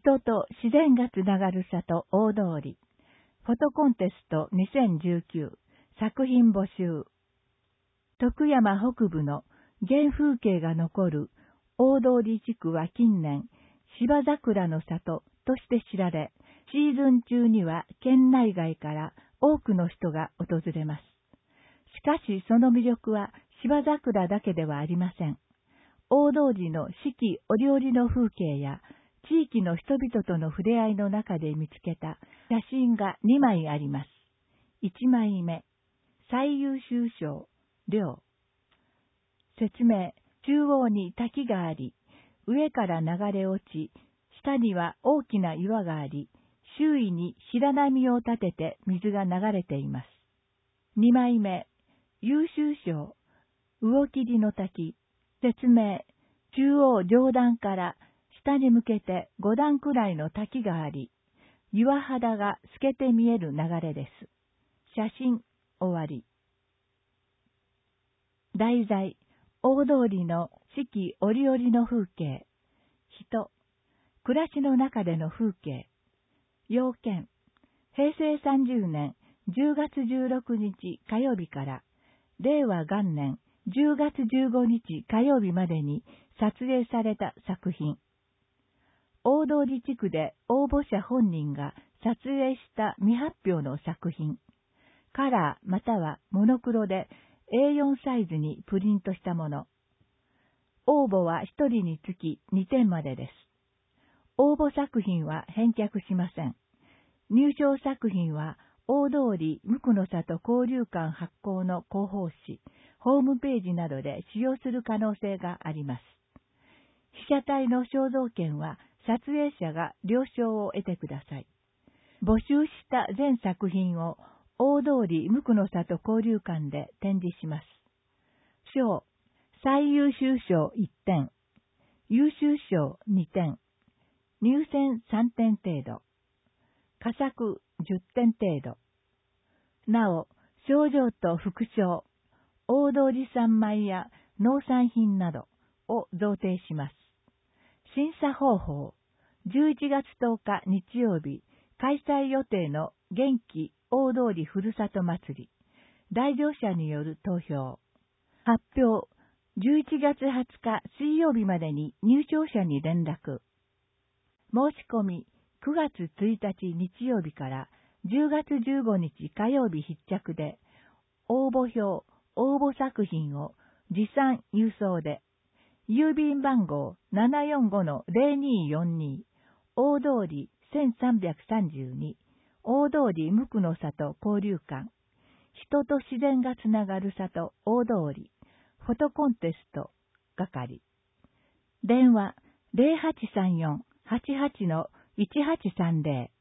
人と自然がつながる里大通り。フォトコンテスト2019作品募集。徳山北部の原風景が残る大通地区は近年、芝桜の里として知られ、シーズン中には県内外から多くの人が訪れます。しかしその魅力は芝桜だけではありません。大通寺の四季折々の風景や地域の人々との触れ合いの中で見つけた写真が2枚あります。1枚目、最優秀賞、陵。説明、中央に滝があり、上から流れ落ち、下には大きな岩があり、周囲に白波を立てて水が流れています。2枚目、優秀賞、魚切の滝。説明、中央上段から下に向けて5段くらいの滝があり、岩肌が透けて見える流れです。写真、終わり。題材、大通りの四季折々の風景。人、暮らしの中での風景。要件、平成30年10月16日火曜日から令和元年10月15日火曜日までに撮影された作品。大通地区で応募者本人が撮影した未発表の作品。カラーまたはモノクロで A4 サイズにプリントしたもの。応募は1人につき2点までです。応募作品は返却しません。入賞作品は大通り無垢の里交流館発行の広報誌、ホームページなどで使用する可能性があります。被写体の肖像権は撮影者が了承を得てください。募集した全作品を大通り無垢の里交流館で展示します。賞、最優秀賞1点、優秀賞2点、入選3点程度、佳作10点程度。なお、賞状と副賞、大通り産米や農産品などを贈呈します。審査方法、11月10日日曜日、開催予定の元気大通りふるさと祭り、来場者による投票。発表、11月20日水曜日までに入賞者に連絡。申し込み、9月1日日曜日から10月15日火曜日必着で、応募表、応募作品を持参郵送で、郵便番号 745-0242、大通り1332、大通り無垢の里交流館、人と自然がつながる里大通り、フォトコンテスト係。電話 0834-88-1830